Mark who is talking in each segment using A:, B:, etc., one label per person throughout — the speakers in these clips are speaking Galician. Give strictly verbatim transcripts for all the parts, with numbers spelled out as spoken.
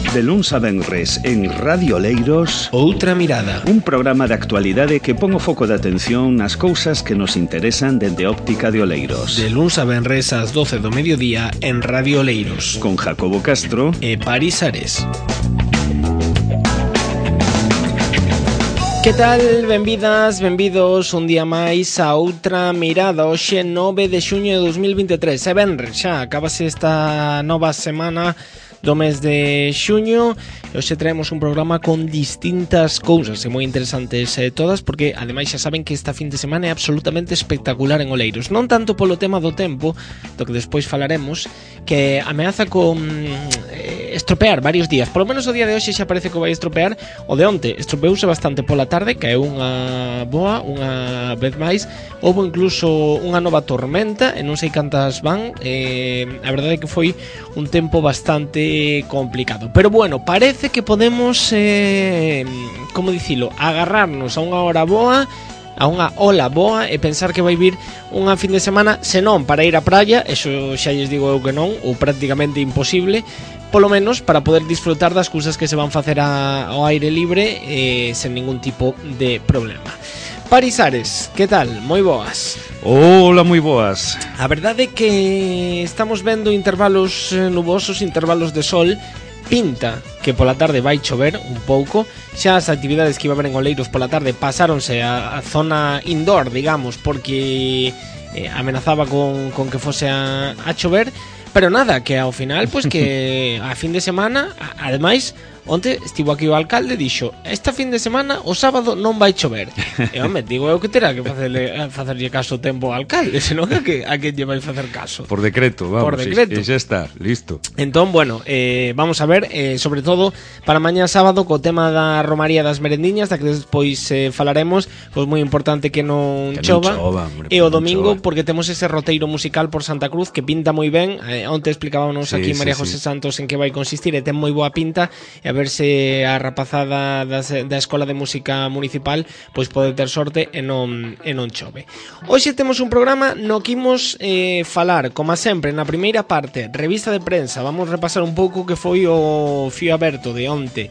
A: De luns a venres en Radio Oleiros,
B: Outra Mirada,
A: un programa de actualidade que pon o foco de atención nas cousas que nos interesan dende óptica de Oleiros.
B: De luns a venres ás doce do mediodía en Radio Oleiros,
A: con Jacobo Castro
B: e Paris Ares. Que tal? Benvidas, benvidos un día máis a Outra Mirada. Hoxe nove de xuño de dos mil veintitrés. E venres, xa acabase esta nova semana do mes de xuño. E hoxe traemos un programa con distintas cousas e moi interesantes eh, todas, porque ademais xa saben que esta fin de semana é absolutamente espectacular en Oleiros. Non tanto polo tema do tempo, do que despois falaremos, que ameaza con eh, estropear varios días. Polo menos o día de hoxe xa parece que vai estropear. O de onte estropeouse bastante pola tarde, caeu unha boa, unha vez máis. Houve incluso unha nova tormenta, e non sei cantas van. eh, A verdade é que foi un tempo bastante complicado, pero bueno, parece que podemos eh, como dicilo, agarrarnos a unha hora boa, a unha ola boa, e pensar que vai vir unha fin de semana, senón para ir á praia, eso xa lles digo eu que non, ou prácticamente imposible, polo menos para poder disfrutar das cousas que se van facer a, ao aire libre eh, sen ningún tipo de problema. Paris Ares, que tal? Moi boas.
A: Hola, moi boas.
B: A verdade é que estamos vendo intervalos nubosos, intervalos de sol. Pinta que pola tarde vai chover un pouco. Xa as actividades que iba a haber en Oleiros pola tarde pasáronse a, a zona indoor, digamos, porque eh, amenazaba con, con que fose a, a chover. Pero nada, que ao final, pois pues, que a fin de semana, a, ademais, onte estivo aquí o alcalde e dixo: esta fin de semana o sábado non vai chover. E home, digo eu que terá que facerle, facerlle caso o tempo ao alcalde, senón a que a que lle vai facer caso.
A: Por decreto, vamos.
B: Por decreto.
A: E xa está, listo.
B: Entón, bueno, eh, vamos a ver, eh, sobre todo para mañá sábado, co tema da Romaría das Merendiñas, da que despois eh, falaremos, pois moi importante que non
A: que
B: chova,
A: non chova hombre,
B: e o
A: non
B: domingo
A: chova.
B: porque temos ese roteiro musical por Santa Cruz que pinta moi ben. eh, Onte explicábamos
A: Sí,
B: aquí
A: sí,
B: María
A: sí.
B: José Santos en que vai consistir, e ten moi boa pinta, e a ver se a rapazada das, da Escola de Música Municipal pois pode ter sorte e non, e non chove. Hoxe temos un programa no que imos eh, falar, como sempre, na primeira parte, revista de prensa. Vamos repasar un pouco que foi o fío aberto de onte.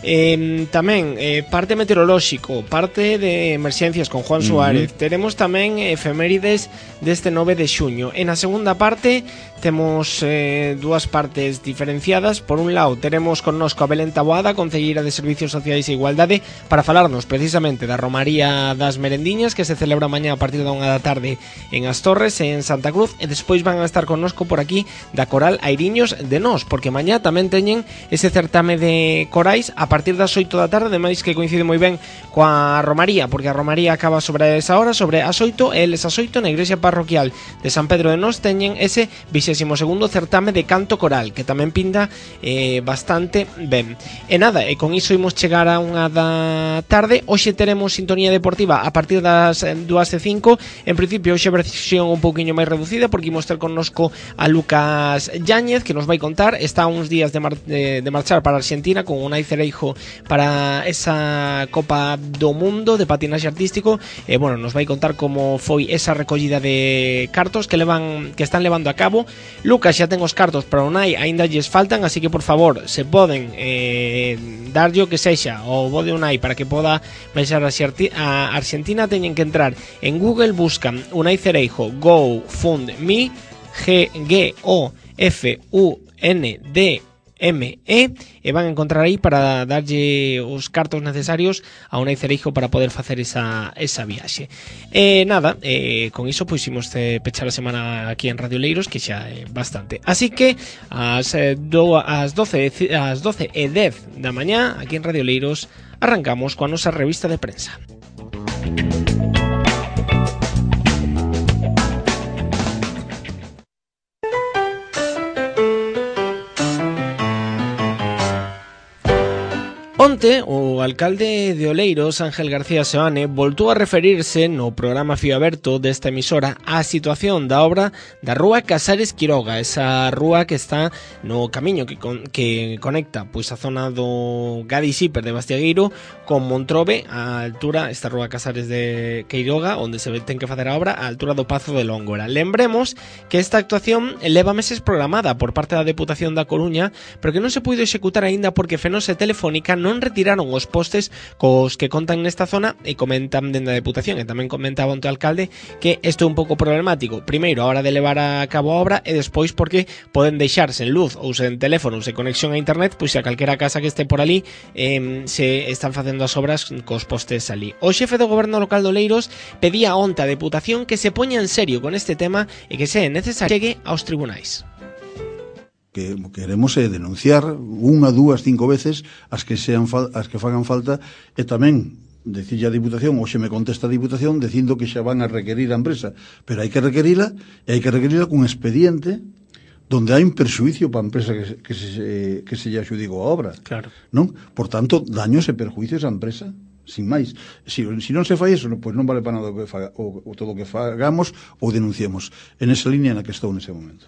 B: Eh, tamén eh, parte meteorolóxico, parte de emerxencias con Juan Suárez. Uh-huh. Teremos tamén efemérides deste nove de xuño. E na segunda parte temos eh, dúas partes diferenciadas. Por un lado, teremos connosco a Belén Taboada, concelleira de Servicios Sociais e Igualdade, para falarnos precisamente da Romaría das Merendiñas, que se celebra mañá a partir da unha da tarde en As Torres, en Santa Cruz. E despois van a estar connosco por aquí da Coral Airiños de Nós, porque mañá tamén teñen ese certame de corais a partir das oito da tarde, ademais que coincide moi ben coa Romaría, porque a Romaría acaba sobre esa hora, sobre as oito, e eles as oito na Igrexa Parroquial de San Pedro de Nós teñen ese vixésimo segundo certame de canto coral, que tamén pinta eh, bastante ben. E nada, e con iso imos chegar a unha da tarde. Hoxe teremos sintonía deportiva a partir das dúas e cinco. En principio hoxe a versión un pouquiño máis reducida, porque imos ter connosco a Lucas Yáñez, que nos vai contar, está uns días de, mar, de, de marchar para Argentina con Unai Cereijo para esa Copa do Mundo de patinaxe artístico. E bueno, nos vai contar como foi esa recollida de cartos que levan que están levando a cabo. Lucas xa ten os cartos para Unai, aínda lles faltan, así que por favor, se poden eh, darlle o que sexa o bo de Unai para que poda baixar a Argentina, teñen que entrar en Google, buscan Unai Cereijo GoFundMe, G G O F U N D M E, e van a encontrar aí para darlle os cartos necesarios a Unai Cereijo para poder facer esa, esa viaxe. E nada, eh, con iso pois imos eh, pechar a semana aquí en Radio Oleiros, que xa é bastante. Así que as, eh, do, as, doce, as doce e dez da mañá aquí en Radio Oleiros arrancamos coa nosa revista de prensa. Onte, o alcalde de Oleiros, Ángel García Seoane, voltou a referirse no programa Fío Aberto desta emisora á situación da obra da rúa Casares Quiroga, esa rúa que está no camiño que, con, que conecta pois a zona do Gadis Hiper de Bastiagueiro con Montrobe, á altura, esta rúa Casares de Quiroga, onde se ten que facer a obra, á altura do Pazo de Lóngora. Lembremos que esta actuación leva meses programada por parte da Deputación da Coruña, pero que non se puido executar aínda porque Fenosa e Telefónica non retiraron os postes cos que contan nesta zona e comentan dende a Deputación, e tamén comentaba onte o alcalde que isto é un pouco problemático. Primeiro, a hora de levar a cabo a obra, e despois porque poden deixar sen luz ou sen teléfono ou sen conexión a internet, pois a calquera casa que este por ali eh, se están facendo as obras cos postes ali. O xefe do goberno local de Oleiros pedía onte a Deputación que se poña en serio con este tema e que se é necesario chegue aos tribunais.
C: Que queremos é denunciar unha, dúas, cinco veces as que sean as que fagan falta, e tamén decirlle a Diputación, hoxe me contesta a Diputación dicindo que xa van a requerir a empresa, pero hai que requerila, e hai que requerila cun expediente donde hai un perxuicio para a empresa que, que se que se lle axudicou a obra.
B: Claro.
C: Non? Por tanto, daños e perjuicios á empresa, sin máis. Si, si non se fai eso, pois non vale para nada o que faga, o, o todo o que fagamos ou denunciemos. En esa línea na que estou nese momento.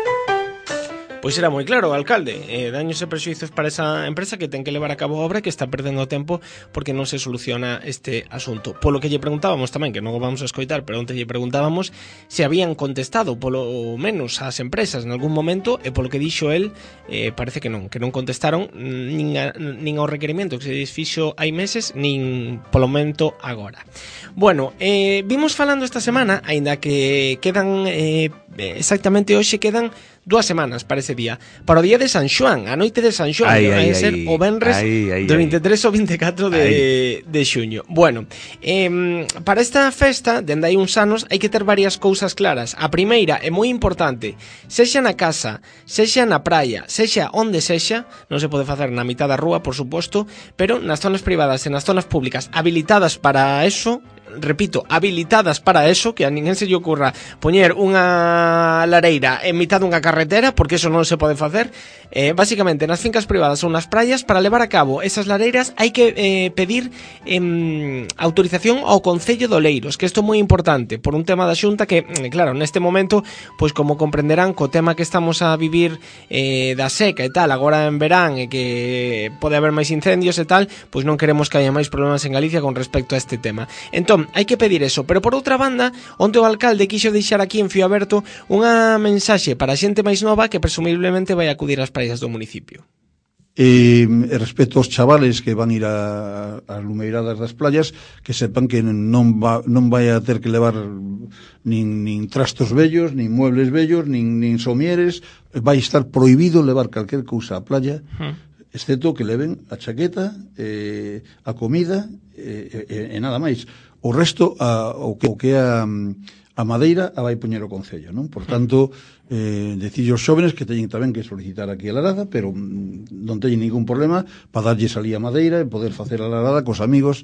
B: Pois era moi claro o alcalde, eh, daños e prexuizos para esa empresa que ten que levar a cabo a obra, que está perdendo tempo porque non se soluciona este asunto. Polo que lle preguntábamos tamén, que non o vamos a escoitar, pero onte lle preguntábamos se habían contestado polo menos ás empresas en algún momento, e polo que dixo el, eh, parece que non, que non contestaron nin, a, nin ao requerimento que se desfixo hai meses, nin polo momento agora. Bueno, eh, vimos falando esta semana, aínda que quedan eh, exactamente hoxe quedan dúas semanas para ese día, para o día de San Xoán, a noite de San Xoán, que vai ser o venres ai, ai, do veintitrés ao veinticuatro de, de xuño. Bueno, eh, para esta festa, dende hai uns anos, hai que ter varias cousas claras. A primeira é moi importante, sexa na casa, sexa na praia, sexa onde sexa, non se pode facer na mitad da rúa, por suposto, pero nas zonas privadas e nas zonas públicas habilitadas para eso, repito, habilitadas para eso, que a ninguén se lle ocurra poñer unha lareira en mitad dunha carretera, porque eso non se pode facer. Eh, basicamente, nas fincas privadas ou nas praias, para levar a cabo esas lareiras hai que eh, pedir eh, autorización ao Concello de Oleiros, que isto é moi importante, por un tema da Xunta que, claro, neste momento, pois como comprenderán, co tema que estamos a vivir eh, da seca e tal, agora en verán, e que pode haber máis incendios e tal, pois non queremos que haya máis problemas en Galicia con respecto a este tema. Entón, hai que pedir eso, pero por outra banda, onte o alcalde quixo deixar aquí en Fío Aberto unha mensaxe para a xente máis nova que presumiblemente vai acudir ás praias do municipio.
C: E, e respecto aos chavales que van ir a, a lumeiradas das playas, que sepan que non, va, non vai a ter que levar nin, nin trastos vellos, nin muebles vellos, nin, nin somieres, vai estar prohibido levar calquer cousa á playa, hmm. excepto que leven a chaqueta, eh, a comida e, e, e nada máis. O resto, a, o que, o que a, a madeira a vai poñer o Concello, non? Por tanto, eh, decille aos xóvenes que teñen tamén que solicitar aquí a larada, pero non teñen ningún problema para darlles ali a madeira e poder facer a larada cos amigos.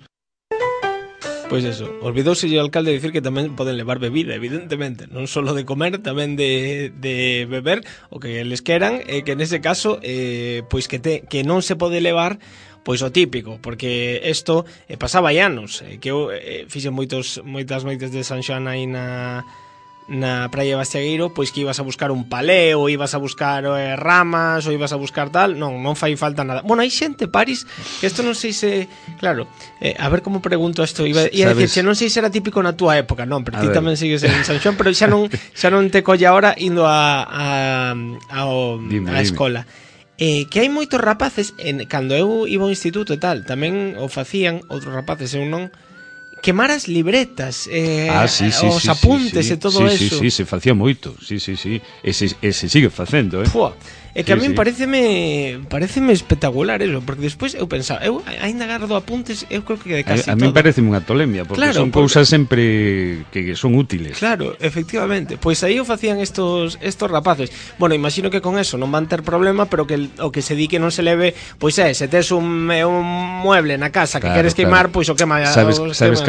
B: Pois eso, olvidouse o alcalde dicir que tamén poden levar bebida, evidentemente, non só de comer, tamén de, de beber, o que les queran, e que nese caso, eh, pois que, te, que non se pode levar pois o típico, porque isto eh, pasaba hai anos, eh, que eu eh, fixen moitos, moitas noites de San Xoán aí na, na praia de Bastiagueiro, pois que ibas a buscar un palé, ou ibas a buscar eh, ramas, ou ibas a buscar tal, non, non fai falta nada. Bueno, hai xente, Paris, que isto non sei se, claro, eh, a ver como pregunto isto, iba, ia decir, non sei se era típico na túa época, non, pero ti tamén sigues en San Xoán, pero xa non, xa non te colle ahora indo a, a, a, a,
D: dime,
B: a escola.
D: Dime.
B: Eh, que hai moitos rapaces en, cando eu iba ao instituto e tal, tamén o facían outros rapaces, eu non, quemar as libretas, eh,
D: ah, sí, sí,
B: os
D: sí,
B: apuntes
D: sí,
B: e todo
D: sí,
B: eso.
D: Sí, sí, se facía moito, sí, sí, sí, e se, e se sigue facendo, eh.
B: Pua. É que
D: sí,
B: a min
D: sí.
B: pareceme pareceme espectacular eso, porque despois eu pensaba, eu aínda gardo apuntes, eu creo que de casi
D: a, a
B: todo.
D: mí pareceme unha tolemia, porque
B: claro,
D: son
B: porque...
D: cousas sempre que son útiles.
B: Claro, efectivamente. Pois aí o facían estos estos rapaces. Bueno, imagino que con eso non van ter problema, pero que el, o que se di que non se leve, pois é, se tes un, un mueble na casa que
D: claro,
B: queres queimar, claro. Pois o quema.
D: Sabes,
B: o
D: sabes cal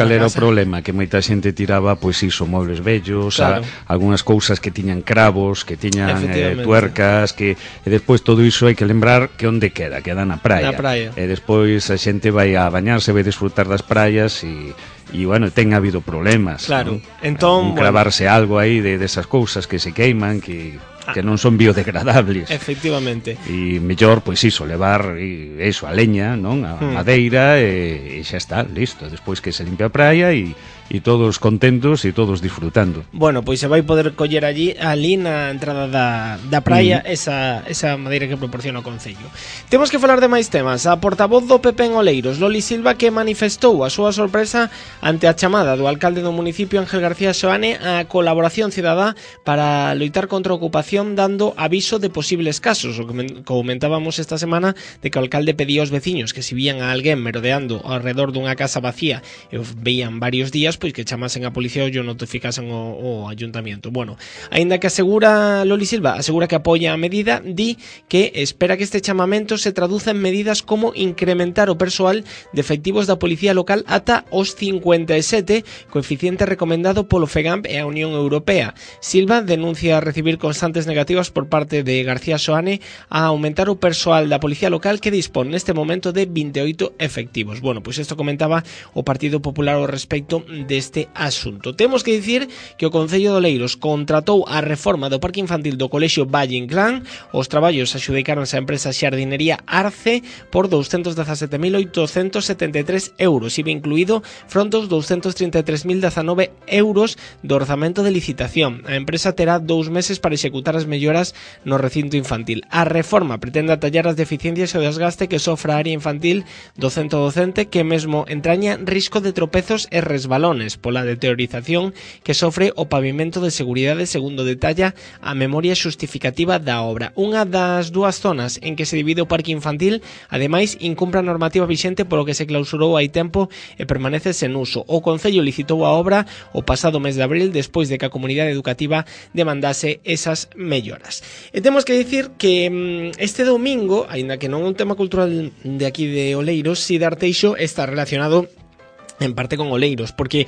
D: cal era o
B: casa.
D: problema? Que moita xente tiraba, pois iso, mobles vellos,
B: Claro.
D: a, algunhas cousas que tiñan cravos, que tiñan eh,
B: Efectivamente.
D: tuercas, que e despois todo iso hai que lembrar que onde queda, queda na praia.
B: Na praia.
D: E despois a xente vai a bañarse, vai disfrutar das praias e e bueno, ten habido problemas.
B: Claro.
D: ¿no?
B: Entón,
D: Un clavarse algo aí de desas cousas que se queiman, que que non son biodegradables.
B: Efectivamente.
D: E mellor, pois iso, levar e, iso, a leña, non? A
B: Hmm.
D: madeira e, e xa está, listo. Despois que se limpia a praia e, e todos contentos e todos disfrutando.
B: Bueno, pois se vai poder coller allí ali na entrada da, da praia
D: Mm.
B: esa, esa madeira que proporciona o Concello. Temos que falar de máis temas. A portavoz do P P en Oleiros, Loli Silva, que manifestou a súa sorpresa ante a chamada do alcalde do municipio, Ángel García Soane, a colaboración cidadá para loitar contra a ocupación, dando aviso de posibles casos. O que comentábamos esta semana de que o alcalde pedía aos veciños que se vían a alguén merodeando ao redor dunha casa vacía e o veían varios días, pois que chamasen a policía ou yo notificasen o, o ayuntamiento. Bueno, aínda que asegura Loli Silva, asegura que apoia a medida, di que espera que este chamamento se traduza en medidas como incrementar o persoal de efectivos da policía local ata os cincuenta e sete, coeficiente recomendado polo FEGAMP e a Unión Europea. Silva denuncia recibir constantes negativas por parte de García Soane a aumentar o persoal da policía local, que dispón neste momento de vinte e oito efectivos. Bueno, pois isto comentaba o Partido Popular ao respecto deste asunto. Temos que dicir que o Concello de Oleiros contratou a reforma do parque infantil do Colexio Valle Inclán. Os traballos adxudicáronse á empresa Xardinería Arce por douscentos dezasete mil oitocentos setenta e tres euros, iba incluído fronte aos douscentos trinta e tres mil dezanove euros do orzamento de licitación. A empresa terá dous meses para executar as melloras no recinto infantil. A reforma pretende atallar as deficiencias e o desgaste que sofre a área infantil do centro docente, que mesmo entraña risco de tropezos e resbalones pola deteriorización que sofre o pavimento de seguridade, segundo detalla a memoria xustificativa da obra. Unha das dúas zonas en que se divide o parque infantil, ademais, incumpre a normativa vixente, polo que se clausurou hai tempo e permanece sen uso. O Concello licitou a obra o pasado mes de abril, despois de que a comunidade educativa demandase esas melloras. E temos que dicir que este domingo, aínda que non é un tema cultural de aquí de Oleiros, si de Arteixo está relacionado en parte con Oleiros, porque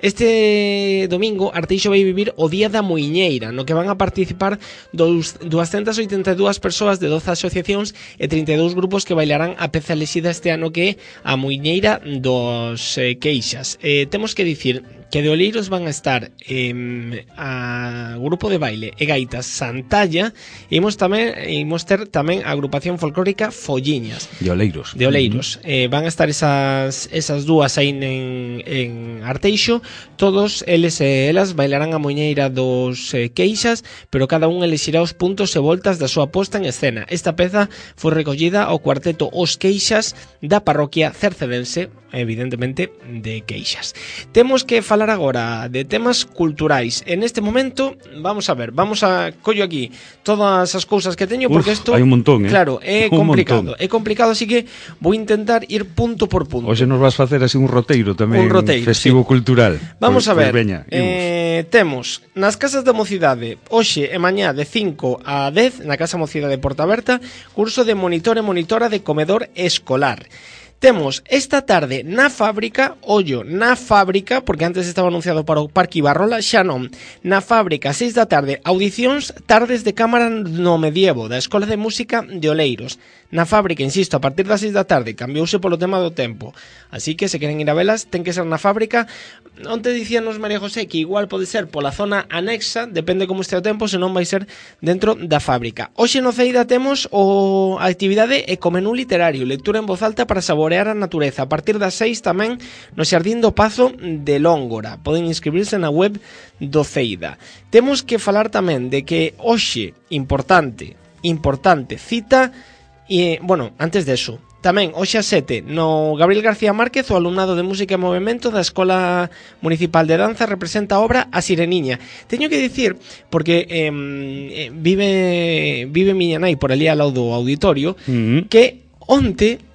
B: este domingo Arteixo vai vivir o Día da Muiñeira, no que van a participar doscientas oitenta e dúas persoas de doce asociacións e trinta e dous grupos que bailarán a peza elexida este ano, que é a Muiñeira dos eh, Queixas. Eh, temos que dicir que de Oleiros van a estar eh, a grupo de baile e gaitas Santalla, e imos tamén imos ter tamén a agrupación folclórica Folliñas.
D: De Oleiros.
B: De Oleiros. Uh-huh. Eh, van a estar esas esas dúas aí en, en Arteixo. Todos eles e elas bailarán a Muiñeira dos eh, Queixas, pero cada un elexirá os puntos e voltas da súa posta en escena. Esta peza foi recollida ao cuarteto Os Queixas da parroquia cercedense, evidentemente de Queixas. Temos que falar agora de temas culturais. En este momento, vamos a ver, vamos a collo aquí todas as cousas que teño, porque isto,
D: hai un montón, eh?
B: Claro, é
D: Un
B: complicado.
D: montón.
B: É complicado, así que vou intentar ir punto por punto.
D: Hoxe nos vas facer así un roteiro tamén,
B: Un roteiro,
D: festivo
B: sí.
D: cultural.
B: Vamos
D: Pois-
B: a ver,
D: pois veña, imos.
B: eh, temos nas casas da mocidade hoxe e mañá de cinco a dez na Casa Mocidade de Portaberta, curso de monitor e monitora de comedor escolar. Temos esta tarde na fábrica, ollo, na fábrica, porque antes estaba anunciado para o Parque Ibarrola, xa non, na fábrica, seis da tarde, audicións tardes de cámara no medievo da Escola de Música de Oleiros. Na fábrica, insisto, a partir das seis da tarde, cambiouse polo tema do tempo, así que se queren ir a velas, ten que ser na fábrica. Onte dicíanos María José que igual pode ser pola zona anexa, depende como este o tempo, senón vai ser dentro da fábrica. Hoxe no Ceida temos o a actividade Ecomenú Literario, lectura en voz alta para saborear a natureza, a partir das seis tamén no Xardín do Pazo de Lóngora. Poden inscribirse na web do Ceida. Temos que falar tamén de que hoxe, importante, importante, cita, e, bueno, antes de eso, tamén hoxe a sete no Gabriel García Márquez, o alumnado de Música e Movimento da Escola Municipal de Danza representa a obra A Sireniña. Teño que dicir, porque eh, vive vive miña nai por ali ao lado do auditorio,
D: Uh-huh.
B: que onte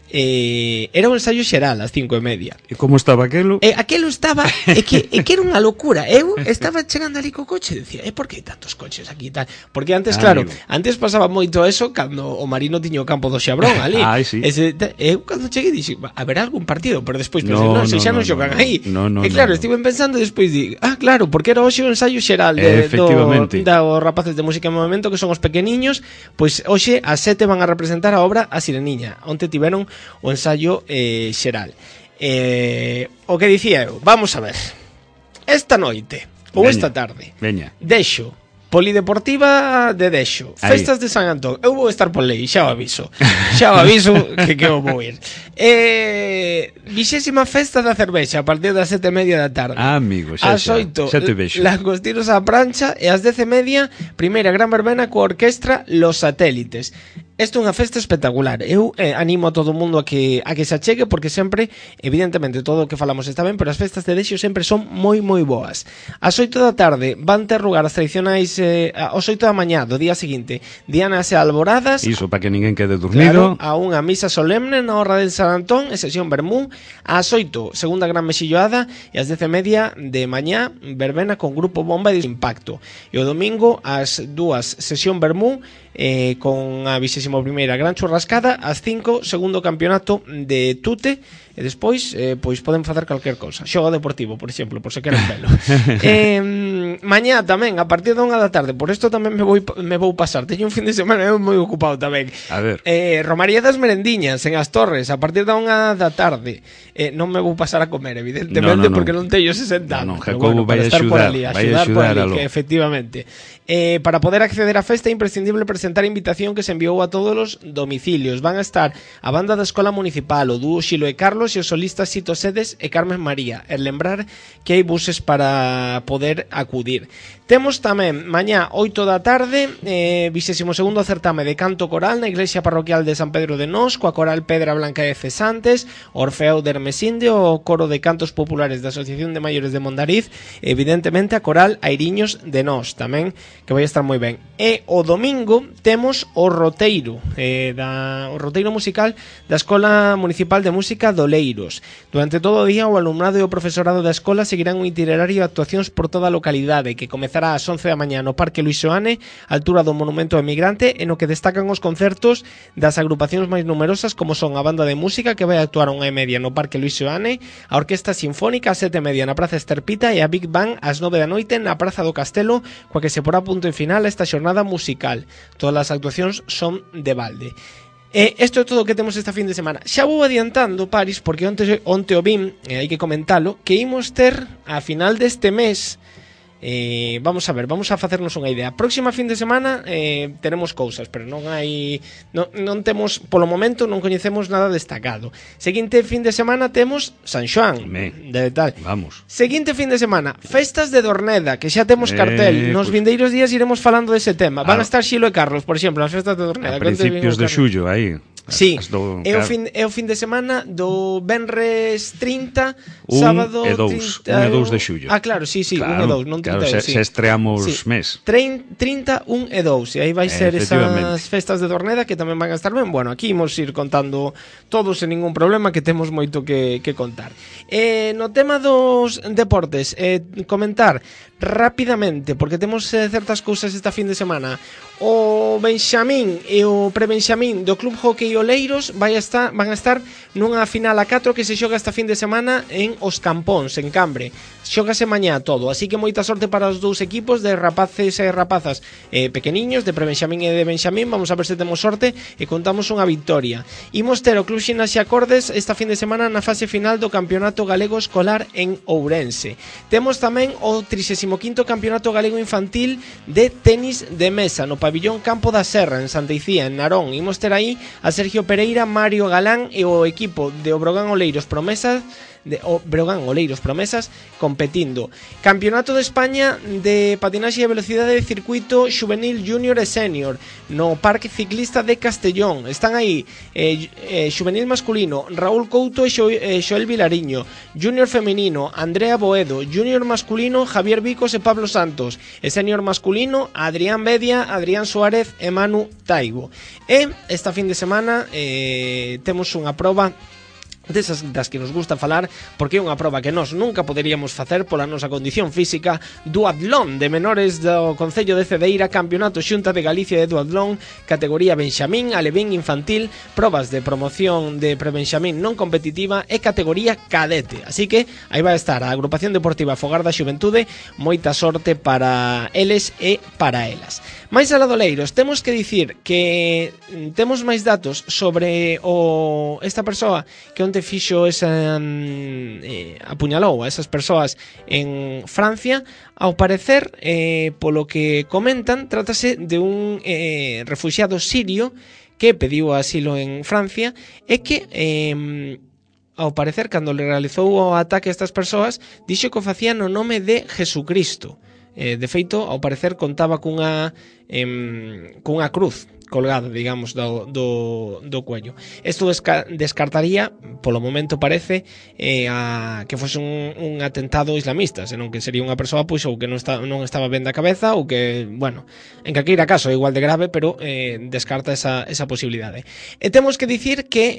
B: eh, era un ensayo xeral ás cinco e media.
D: E como estaba aquelo?
B: E aquelo estaba, é que, é que era unha locura. Eu estaba chegando ali co coche e decía, e por que hai tantos coches aquí e tal? Porque antes, ah, claro, amigo. antes pasaba moito eso cando o Marino tiño o campo do Xabrón ali.
D: Ah, sí.
B: Ese, eu cando cheguei dixi, haberá algún partido, pero despois pensei, no, non, se xa non xogan
D: no,
B: aí.
D: No, no,
B: e claro,
D: no,
B: estive
D: no.
B: pensando e despois di, ah, claro, porque era hoxe o ensayo xeral de,
D: Efectivamente.
B: do, da os rapaces de música en movimento, que son os pequeniños. Pois hoxe ás sete van a representar a obra A Sireniña. Onte tiveron o ensayo eh, xeral. Eh, o que dicía eu, vamos a ver. Esta noite ou
D: Veña,
B: esta tarde.
D: Veña.
B: Deixo Polideportiva de Deixo,
D: Aí.
B: Festas de San Antón. Eu vou estar por lei, xa o aviso. Xa o aviso que que eu vou ir. Eh, vixésima festa da cervexa a partir das sete e media da tarde.
D: Ah, amigo, xa,
B: Ás oito,
D: xa te vexo.
B: langostinos á prancha, e ás dez e media, primeira gran verbena coa orquestra Los Satélites. Isto é unha festa espectacular. Eu eh, animo a todo o mundo a que a que se achegue, porque sempre, evidentemente, todo o que falamos está ben, pero as festas de Deixo sempre son moi moi boas. Ás oito da tarde van ter lugar as tradicionais eh, aos oito da mañá do día seguinte, dianas e alboradas.
D: Iso para que ninguén quede dormido.
B: Claro, a unha misa solemne na Horra de San Antón e sesión vermú. Ás oito, segunda gran mexilloada, e ás dez e media de mañá, verbena con grupo bomba de impacto. E o domingo, ás dúas, sesión vermú, eh, con a vixésima primeira gran churrascada, ás cinco, segundo campeonato de Tute, e despois eh, pois poden facer calquer cousa, xogo deportivo, por exemplo, por se queren velo. eh, mañá tamén a partir da unha da tarde, por isto tamén me vou me vou pasar, teño un fin de semana eu moi ocupado tamén.
D: A ver.
B: Eh, Romaría das Merendiñas en As Torres a partir da unha da tarde. Eh, non me vou pasar a comer, evidentemente,
D: no, no, no.
B: porque non teño sesenta
D: anos. No, no,
B: bueno,
D: Jacobo vai
B: para estar por
D: axudar,
B: ali,
D: vai
B: axudar por
D: axudar
B: ali, que efectivamente. Eh, para poder acceder á festa é imprescindible presentar a invitación que se enviou a todos os domicilios. Van a estar a banda da Escola Municipal, o dúo Xilo e Carlos e os solistas Sito Sedes e Carmen María. E lembrar que hai buses para poder acudir. Temos tamén mañá oito da tarde eh, vixésimo segundo certame de canto coral na Iglesia Parroquial de San Pedro de Nós, coa coral Pedra Blanca de Cesantes, Orfeo de Hermesinde, o coro de cantos populares da Asociación de Maiores de Mondariz, e evidentemente a coral Airiños de Nós tamén, que vai estar moi ben. E o domingo temos o roteiro eh, da, o roteiro musical da Escola Municipal de Música do Leiros. Durante todo o día o alumnado e o profesorado da escola seguirán un itinerario de actuacións por toda a localidade, que comezará ás once da mañá no Parque Luís Seoane, altura do Monumento ao Emigrante, en o que destacan os concertos das agrupacións máis numerosas, como son a banda de música, que vai actuar a unha e media no Parque Luís Seoane, a Orquesta Sinfónica ás sete e media na Praza Esterpita e a Big Bang ás nove da noite na Praza do Castelo, coa que se porá punto e final a esta xornada musical. Todas as actuacións son de balde. E isto é todo o que temos esta fin de semana. Xa vou adiantando, Paris, porque onte, onte o vim, e hai que comentalo, que imos ter a final deste mes. Eh, vamos a ver, vamos a facernos unha idea. Próxima fin de semana eh, teremos cousas, pero non hai non, non temos, polo momento non coñecemos nada destacado. Seguinte fin de semana temos San Xoán
D: Me.
B: de tal.
D: Vamos.
B: Seguinte fin de semana, festas de Dorneda, que xa temos
D: Eh,
B: cartel. Nos
D: pues...
B: vindeiros días iremos falando dese tema. Van
D: Ah.
B: a estar Xilo e Carlos, por exemplo, as festas de Dorneda.
D: A principios de xullo, aí.
B: Sí,
D: do,
B: é o,
D: claro.
B: fin, é o fin de semana do Venres trinta,
D: Un
B: sábado
D: e dous,
B: trinta,
D: un e dous de xullo.
B: Ah, claro, sí, sí,
D: Claro,
B: un e dous, non
D: claro,
B: trinta e dous,
D: se,
B: sí.
D: se estreamos
B: Sí.
D: mes.
B: trinta, un e dous, e aí vai ser
D: Efectivamente.
B: esas festas de Dorneda que tamén van a estar ben. Bueno, aquí imos ir contando todos sen ningún problema, que temos moito que, que contar. Eh, no tema dos deportes, eh, comentar rapidamente, porque temos eh, certas cousas esta fin de semana. O Benxamín e o Prebenxamín do Club Hockey Oleiros vai a estar, van a estar nunha final a catro que se xoga esta fin de semana en Os Campóns, en Cambre. Xógase mañá todo, así que moita sorte para os dous equipos de rapaces e rapazas eh, pequeniños, de Prebenxamín e de Benxamín. Vamos a ver se temos sorte e contamos unha victoria. Imos ter o Club Ximnasia Acordes esta fin de semana na fase final do Campeonato Galego Escolar en Ourense. Temos tamén o trixésimo quinto Campeonato Galego Infantil de Tenis de Mesa no Pabillón Campo da Serra en Santa Icía, en Narón. Imos ter aí a Sergio Pereira, Mario Galán e o equipo de Obrogán Oleiros Promesas de o Breogán Oleiros Promesas competindo. Campeonato de España de patinaxe de velocidade de circuito juvenil junior e senior no Parque Ciclista de Castellón. Están aí eh, eh, juvenil masculino Raúl Couto e Xo, eh, Xoel Vilariño, junior femenino Andrea Boedo, junior masculino Javier Vicos e Pablo Santos, e senior masculino Adrián Bedia, Adrián Suárez e Manu Taibo. E esta fin de semana eh, temos unha proba desas das que nos gusta falar, porque é unha proba que nós nunca poderíamos facer pola nosa condición física, duatlón de menores do Concello de Cedeira, Campeonato Xunta de Galicia de duatlón, categoría Benxamín, alevín infantil, probas de promoción de prebenxamín non competitiva e categoría cadete. Así que aí vai estar a Agrupación Deportiva Fogar da Xuventude, moita sorte para eles e para elas. Mais alá do Leiros, temos que dicir que temos máis datos sobre o esta persoa que onte fixo esa eh, apuñalou a esas persoas en Francia. Ao parecer, eh, polo que comentan, trátase de un eh, refuxiado sirio que pediu asilo en Francia e que eh, ao parecer, cando le realizou o ataque a estas persoas, dixo que o facía no nome de Jesucristo. Eh, de feito, ao parecer, contaba cunha eh, cunha cruz colgada, digamos, do, do, do cuello. Isto desca descartaría, polo momento parece, eh, a, que fose un, un atentado islamista, senón que sería unha persoa pois, ou que non, está, non estaba ben da cabeza, ou que, bueno, en calqueira caso é igual de grave, pero eh, descarta esa, esa posibilidade. E temos que dicir que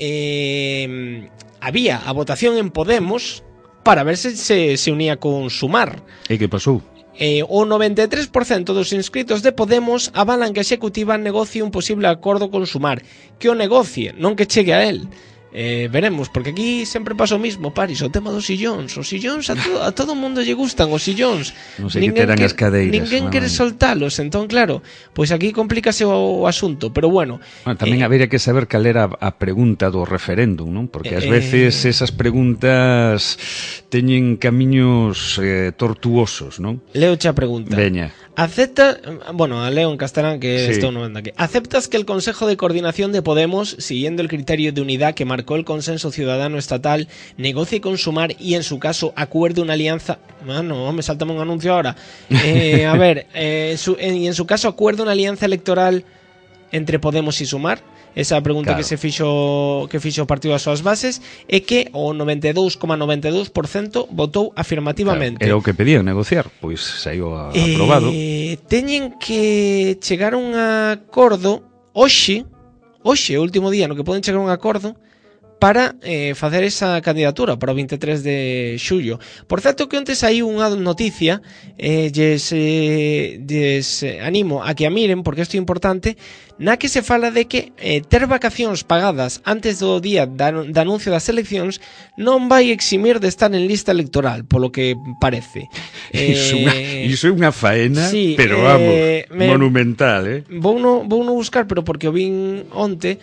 B: eh, había a votación en Podemos para ver se se, se unía con Sumar.
D: E que pasou?
B: Eh, o noventa e tres por cento dos inscritos de Podemos avalan que a executiva negocie un posible acordo con Sumar, que o negocie, non que chegue a él. Eh, veremos, porque aquí sempre pasa o mismo, Paris, o tema dos sillóns. Os sillóns a todo, a todo mundo lle gustan os sillóns.
D: Non sei que terán as cadeiras.
B: Ninguén
D: no,
B: quere soltalos, entón claro, pois aquí complícase o, o asunto, pero bueno.
D: Bueno, tamén
B: eh,
D: habería que saber cal era a pregunta do referéndum, non? Porque ás
B: eh,
D: veces esas preguntas teñen camiños eh, tortuosos, non?
B: Leo xa pregunta.
D: Veña.
B: Acepta, bueno, a leo en castelán que
D: sí.
B: Estou no vendo aquí. ¿Aceptas que el Consejo de Coordinación de Podemos, siguiendo el criterio de unidad que marcó el consenso ciudadano estatal, negocie con Sumar y en su caso acuerde una alianza? Ah, no, me saltame un anuncio ahora. Eh, a ver, eh, su, eh, y en su caso acuerde una alianza electoral entre Podemos y Sumar? Esa pregunta claro. que se fixo que fixo o partido as súas bases é que o noventa e dous coma noventa e dous por cento votou afirmativamente.
D: Claro, era o que pedían negociar, pois saiu a, eh, aprobado.
B: Teñen que chegar a un acordo hoxe, hoxe, o último día no que poden chegar a un acordo para eh, facer esa candidatura para o vinte e tres de xullo. Por certo que onte saiu unha noticia, eh, lles, eh, lles animo a que a miren, porque isto é importante, na que se fala de que eh, ter vacacións pagadas antes do día da, da anuncio das eleccións non vai eximir de estar en lista electoral, polo que parece.
D: Eh, iso, unha, iso é unha faena,
B: sí,
D: pero
B: eh,
D: vamos,
B: me,
D: monumental, eh?
B: Vou no, vou no buscar, pero porque o vin onte.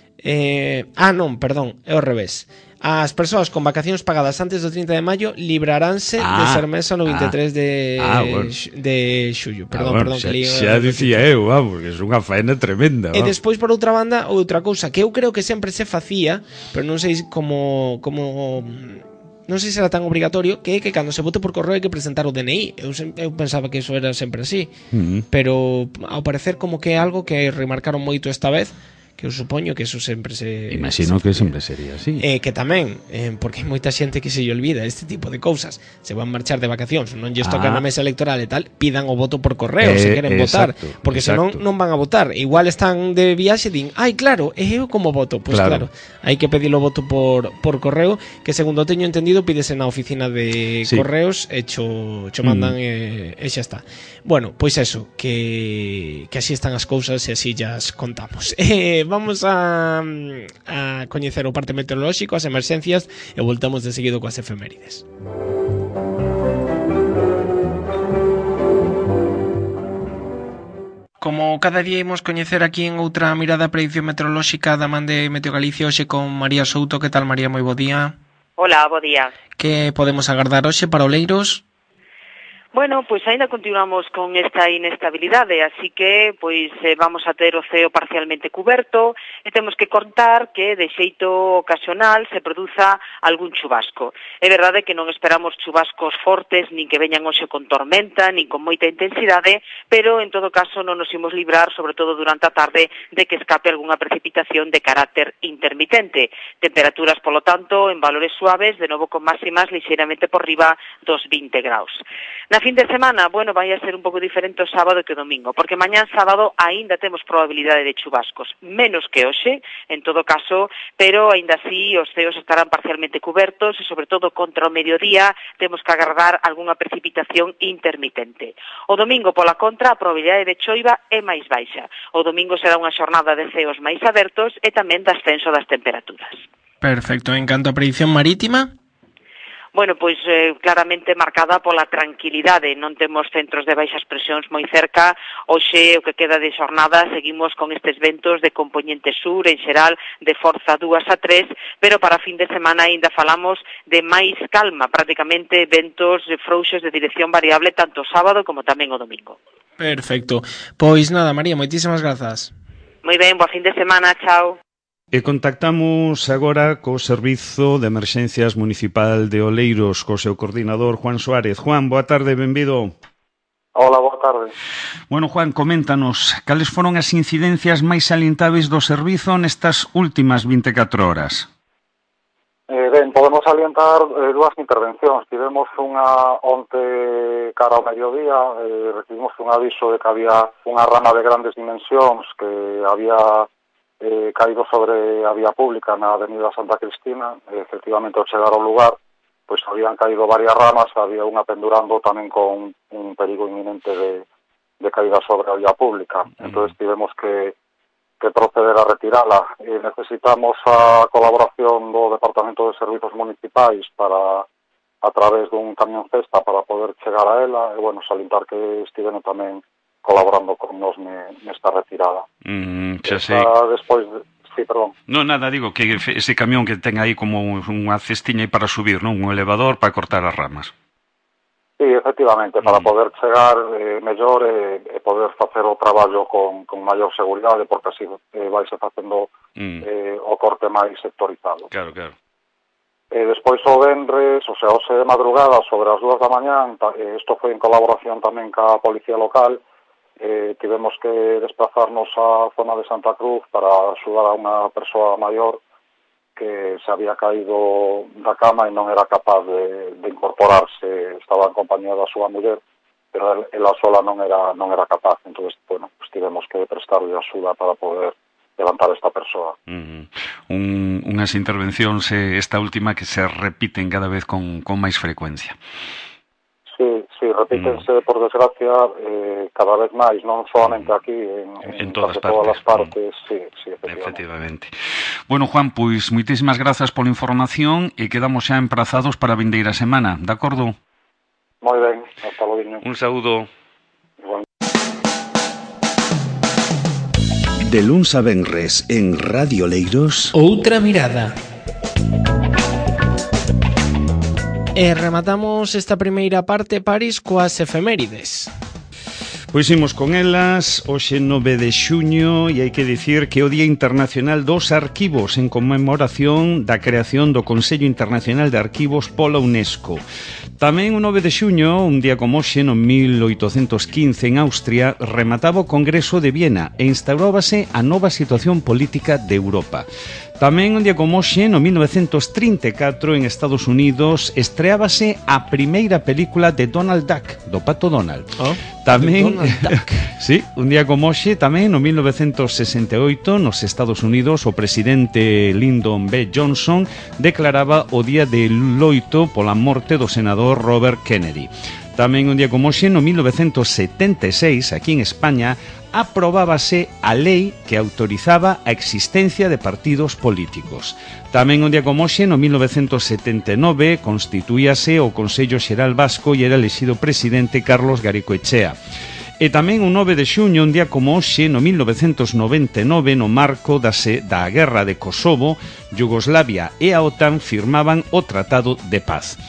B: Eh, ah, non, perdón, é ao revés. As persoas con vacacións pagadas antes do trinta de maio libraránse ah, de ser mesa no vinte e tres ah, de,
D: ah, bueno.
B: de xullo. Perdón,
D: ah, bueno,
B: perdón, xa,
D: que xa dicía eu, vamos, que é unha faena tremenda.
B: E
D: vamos.
B: despois, por outra banda, outra cousa que eu creo que sempre se facía, pero non sei como como non sei se era tan obrigatorio, que é que cando se vote por correo hai que presentar o D N I. Eu, eu pensaba que eso era sempre así, uh-huh. pero ao parecer como que é algo que remarcaron moito esta vez, que eu supoño que eso sempre se...
D: Imagino
B: se
D: que sempre sería así.
B: Eh, que tamén, eh, porque hai moita xente que se lle olvida este tipo de cousas. Se van marchar de vacacións, non lles toca ah. na mesa electoral e tal, pidan o voto por correo eh, se queren
D: exacto,
B: votar, porque
D: exacto.
B: senón non van a votar. Igual están de viaxe e din, ai, claro, e eu como voto? Pois pues claro. claro, hai que pedir o voto por, por correo, que segundo teño entendido pídese na oficina de sí. correos e cho, cho mandan mm. e, e xa está. Bueno, pois eso, que, que así están as cousas e así llas contamos. Eh, vamos a a coñecer o parte meteorolóxico, as emerxencias e voltamos de seguido coas efemérides. Como cada día imos coñecer aquí en outra mirada a predicción meteorolóxica da man de Meteo Galicia, hoxe con María Souto. Que tal, María? Moi bo día.
E: Hola, bo día.
B: Que podemos agardar hoxe para Oleiros?
E: Bueno, pois aínda continuamos con esta inestabilidade, así que pois eh, vamos a ter o ceo parcialmente cuberto e temos que contar que de xeito ocasional se produza algún chubasco. É verdade que non esperamos chubascos fortes, nin que veñan hoxe con tormenta, nin con moita intensidade, pero en todo caso non nos imos librar, sobre todo durante a tarde, de que escape algunha precipitación de carácter intermitente. Temperaturas, polo tanto, en valores suaves, de novo con máximas lixeiramente por riba dos vinte graus. Na fin de semana, bueno, vai a ser un pouco diferente o sábado que o domingo, porque mañán sábado aínda temos probabilidade de chubascos, menos que hoxe, en todo caso, pero aínda así os ceos estarán parcialmente cubertos e, sobre todo, contra o mediodía temos que agardar algunha precipitación intermitente. O domingo, pola contra, a probabilidade de choiva é máis baixa. O domingo será unha xornada de ceos máis abertos e tamén de ascenso das temperaturas.
B: Perfecto. En canto a predicción marítima?
E: Bueno, pois eh, claramente marcada pola tranquilidade, non temos centros de baixas presións moi cerca, hoxe o que queda de xornada seguimos con estes ventos de compoñente sur, en xeral de forza dúas a tres, pero para fin de semana aínda falamos de máis calma, prácticamente ventos frouxos de dirección variable tanto o sábado como tamén o domingo.
B: Perfecto. Pois nada, María, moitísimas grazas.
E: Moi ben, boa fin de semana, chao.
D: E contactamos agora co Servizo de Emerxencias Municipal de Oleiros, co seu coordinador Juan Suárez. Juan, boa tarde, benvido.
F: Hola, boa tarde.
D: Bueno, Juan, coméntanos, cales foron as incidencias máis salientáveis do servizo nestas últimas vinte e catro horas?
F: Eh, ben, podemos salientar eh, dúas intervencións. Tivemos unha onte cara ao mediodía, eh, recibimos un aviso de que había unha rama de grandes dimensións que había eh, caído sobre a vía pública na avenida Santa Cristina. Eh, efectivamente, ao chegar ao lugar, pois habían caído varias ramas, había unha pendurando tamén con un perigo inminente de, de caída sobre a vía pública. Entón, tivemos que, que proceder a retirala. Eh, necesitamos a colaboración do Departamento de Servizos Municipais para, a través dun camión cesta para poder chegar a ela, e, bueno, salientar que estiveron tamén colaborando con nos nesta retirada.
D: Mm, xa sei.
F: Despois, de... sí, perdón.
D: No, nada, digo que ese camión que ten aí como unha cestiña para subir, non? Un elevador para cortar as ramas.
F: Sí, efectivamente, para mm. poder chegar eh, mellor e eh, poder facer o traballo con, con maior seguridade, porque así eh, vaise facendo mm. eh, o corte máis sectorizado.
D: Claro, claro.
F: E despois o venres, o sea, hoxe de madrugada, sobre as dúas da mañán, eh, isto foi en colaboración tamén ca Policía Local. Eh, tivemos que desplazarnos á zona de Santa Cruz para axudar a unha persoa maior que se había caído da cama e non era capaz de, de incorporarse. Estaba en compañía da súa muller, pero ela sola non era non era capaz. Entón, bueno, pues tivemos que prestarle axuda para poder levantar esta persoa.
D: Mm-hmm. Un, unhas intervencións, eh, esta última, que se repiten cada vez con, con máis frecuencia.
F: Sí, sí, repítense, mm. por desgracia, eh, cada vez máis, non solamente aquí, en,
D: en, en
F: todas,
D: partes.
F: todas as partes, mm. sí, sí, efectivamente.
D: efectivamente. Bueno, Juan, pois, moitísimas grazas pola información e quedamos xa emprazados para a vindeira semana, de acordo?
F: Moi ben, hasta logo.
D: Un saúdo.
F: Bueno.
A: De luns a venres en Radio Oleiros,
B: Outra mirada. E rematamos esta primeira parte, Paris, coas efemérides.
D: Pois imos con elas, hoxe nove de xuño, e hai que dicir que é o Día Internacional dos Arquivos, en conmemoración da creación do Consello Internacional de Arquivos pola UNESCO. Tamén o nove de xuño, un día como hoxe, no mil oitocentos quince, en Austria, remataba o Congreso de Viena e instaurábase a nova situación política de Europa. Tamén un día como hoxe, no mil novecentos trinta e catro, en Estados Unidos, estreábase a primeira película de Donald Duck, do Pato Donald.
B: Oh,
D: tamén,
B: Donald Duck.
D: sí, un día como hoxe, tamén no mil novecentos sesenta e oito, nos Estados Unidos, o presidente Lyndon B. Johnson declaraba o día de loito pola morte do senador Robert Kennedy. Tamén un día como hoxe, no mil novecentos setenta e seis, aquí en España, aprobábase a lei que autorizaba a existencia de partidos políticos. Tamén un día como hoxe, no mil novecentos setenta e nove, constituíase o Consello Xeral Vasco e era elexido presidente Carlos Garicoechea. E tamén un nove de xuño, un día como hoxe, no mil novecentos noventa e nove, no marco da, se, da Guerra de Kosovo, Yugoslavia e a OTAN firmaban o Tratado de Paz.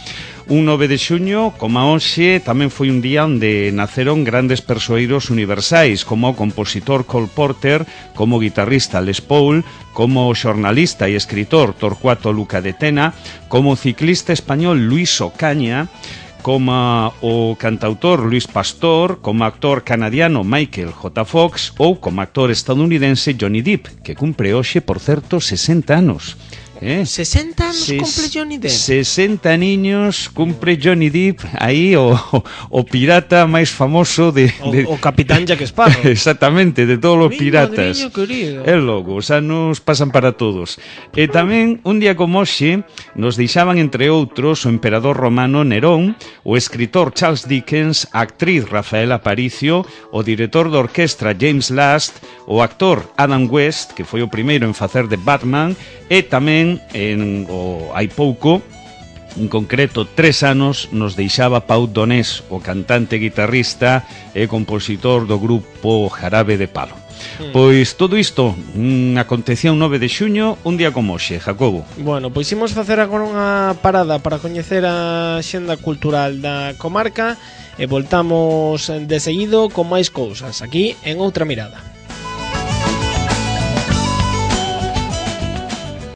D: Un nove de xuño, como hoxe, tamén foi un día onde naceron grandes persoeiros universais, como o compositor Cole Porter, como o guitarrista Les Paul, como o xornalista e escritor Torcuato Luca de Tena, como o ciclista español Luis Ocaña, como o cantautor Luis Pastor, como actor canadiano Michael J. Fox ou como actor estadounidense Johnny Depp, que cumpre hoxe, por certo, sesenta anos. Eh?
B: sesenta anos
D: Ses,
B: cumple Johnny Depp.
D: sesenta niños cumple Johnny Depp, aí o, o, o pirata máis famoso de, de...
B: O, o capitán Jack Sparrow.
D: Exactamente, de todos os
B: Mi
D: piratas.
B: madriño querido.
D: É logo, os anos pasan para todos. E tamén, un día como hoxe, nos deixaban, entre outros, o emperador romano Nerón, o escritor Charles Dickens, a actriz Rafaela Aparicio, o director de orquestra James Last, o actor Adam West, que foi o primeiro en facer de Batman, e tamén en o hai pouco, en concreto tres anos, nos deixaba Pau Donés, o cantante, guitarrista e compositor do grupo Jarabe de Palo. Mm. Pois todo isto mm, acontecía un nove de xuño, un día como hoxe, Jacobo.
B: Bueno, pois imos facer agora unha parada para coñecer a xenda cultural da comarca e voltamos de seguido con máis cousas aquí en Outra Mirada.